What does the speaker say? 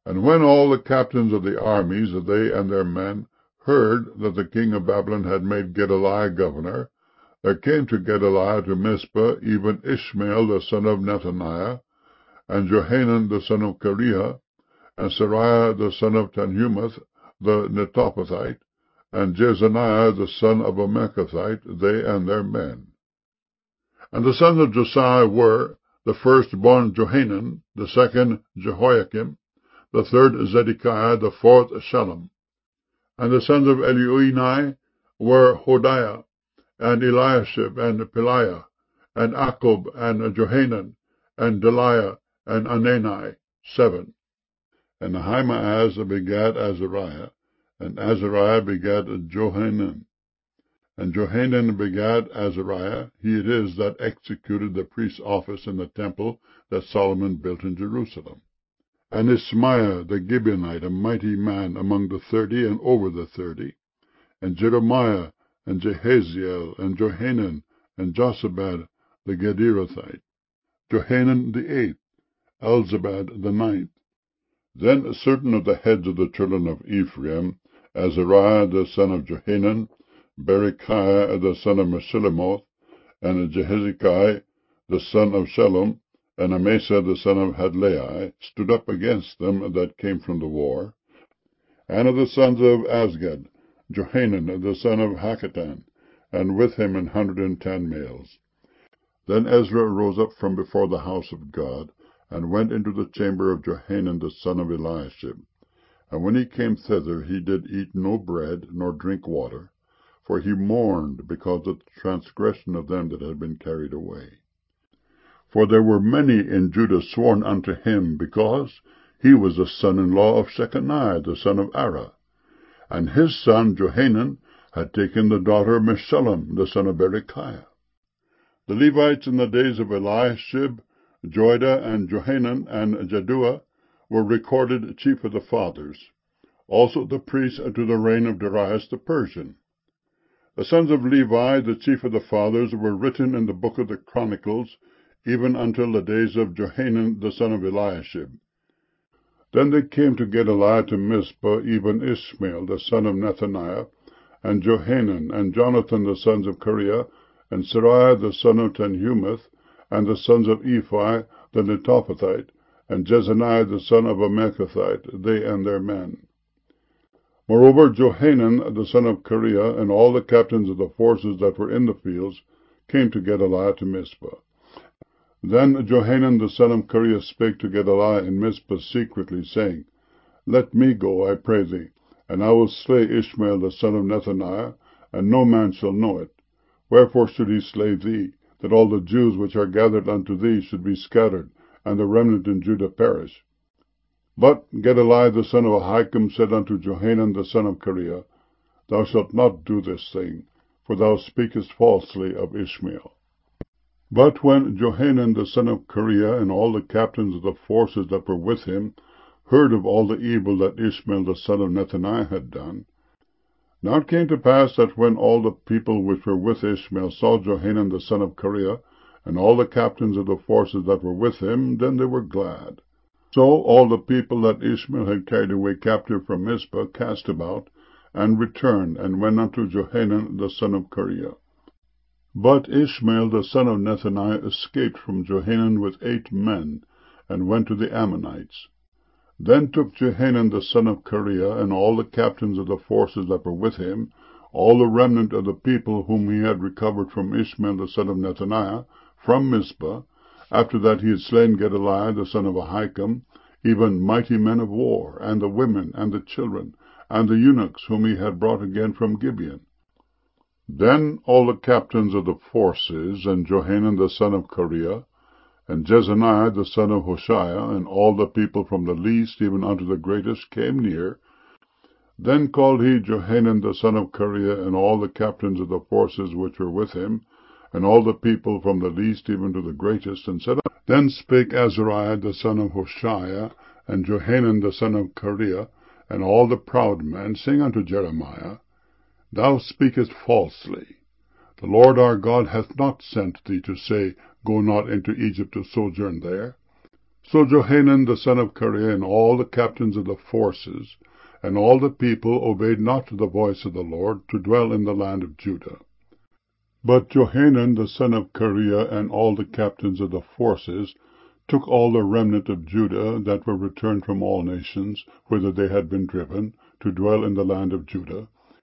And when all the captains of the armies, they and their men, heard that the king of Babylon had made Gedaliah governor, there came to Gedaliah to Mizpah even Ishmael the son of Nethaniah, and Johanan the son of Kareah, and Seraiah the son of Tanhumeth the Netophathite, and Jezaniah the son of a Mechathite, they and their men. And the sons of Josiah were, the firstborn Johanan, the second Jehoiakim, the third Zedekiah, the fourth Shallum. And the sons of Elioenai were Hodiah, and Eliashib, and Peliah, and Akub, and Johanan, and Deliah, and Anani, 7. And Ahimaaz begat Azariah, and Azariah begat Johanan. And Johanan begat Azariah. He it is that executed the priest's office in the temple that Solomon built in Jerusalem. And Ismaiah the Gibeonite, a mighty man among the 30 and over the 30. And Jeremiah, and Jehaziel, and Johanan, and Josabad the Gederathite. Johanan the 8th, Elzabad the 9th. Then certain of the heads of the children of Ephraim, Azariah the son of Johanan, Berechiah the son of Meshillemoth, and Jehezekiah the son of Shallum, and Amasa the son of Hadlai, stood up against them that came from the war. And of the sons of Azgad, Johanan the son of Hakatan, and with him 110 males. Then Ezra rose up from before the house of God, and went into the chamber of Johanan the son of Eliashib. And when he came thither, he did eat no bread, nor drink water, for he mourned because of the transgression of them that had been carried away. For there were many in Judah sworn unto him, because he was the son-in-law of Shechaniah the son of Ara, and his son Johanan had taken the daughter of Meshullam the son of Berechiah. The Levites in the days of Eliashib, Joiada, and Johanan, and Jaddua, were recorded chief of the fathers, also the priests to the reign of Darius the Persian. The sons of Levi, the chief of the fathers, were written in the book of the Chronicles, even until the days of Johanan the son of Eliashib. Then they came to Gedaliah to Mizpah, even Ishmael the son of Nethaniah, and Johanan, and Jonathan the sons of Kareah, and Seraiah the son of Tanhumeth, and the sons of Ephi the Netophathite, and Jezaniah the son of a Mechathite, they and their men. Moreover, Johanan the son of Kareah, and all the captains of the forces that were in the fields, came to Gedaliah to Mizpah. Then Johanan the son of Kareah spake to Gedaliah in Mizpah secretly, saying, Let me go, I pray thee, and I will slay Ishmael the son of Nethaniah, and no man shall know it. Wherefore should he slay thee, that all the Jews which are gathered unto thee should be scattered, and the remnant in Judah perish? But Gedaliah the son of Ahikam said unto Johanan the son of Kareah, Thou shalt not do this thing, for thou speakest falsely of Ishmael. But when Johanan the son of Kareah and all the captains of the forces that were with him heard of all the evil that Ishmael the son of Nethaniah had done, now it came to pass that when all the people which were with Ishmael saw Johanan the son of Kareah and all the captains of the forces that were with him, then they were glad. So all the people that Ishmael had carried away captive from Mizpah cast about, and returned, and went unto Johanan the son of Kareah. But Ishmael the son of Nethaniah escaped from Johanan with 8 men, and went to the Ammonites. Then took Johanan the son of Kareah, and all the captains of the forces that were with him, all the remnant of the people whom he had recovered from Ishmael the son of Nethaniah, from Mizpah, after that he had slain Gedaliah the son of Ahikam, even mighty men of war, and the women, and the children, and the eunuchs whom he had brought again from Gibeon. Then all the captains of the forces, and Johanan the son of Kareah, and Jezaniah the son of Hoshaiah, and all the people from the least even unto the greatest, came near. Then called he Johanan the son of Kareah, and all the captains of the forces which were with him, and all the people from the least even to the greatest, and said, Then spake Azariah the son of Hoshaiah, and Johanan the son of Kareah, and all the proud men, saying unto Jeremiah, Thou speakest falsely. The Lord our God hath not sent thee to say, Go not into Egypt to sojourn there. So Johanan the son of Kareah and all the captains of the forces and all the people obeyed not to the voice of the Lord, to dwell in the land of Judah. But Johanan the son of Kareah and all the captains of the forces took all the remnant of Judah that were returned from all nations, whither they had been driven, to dwell in the land of Judah,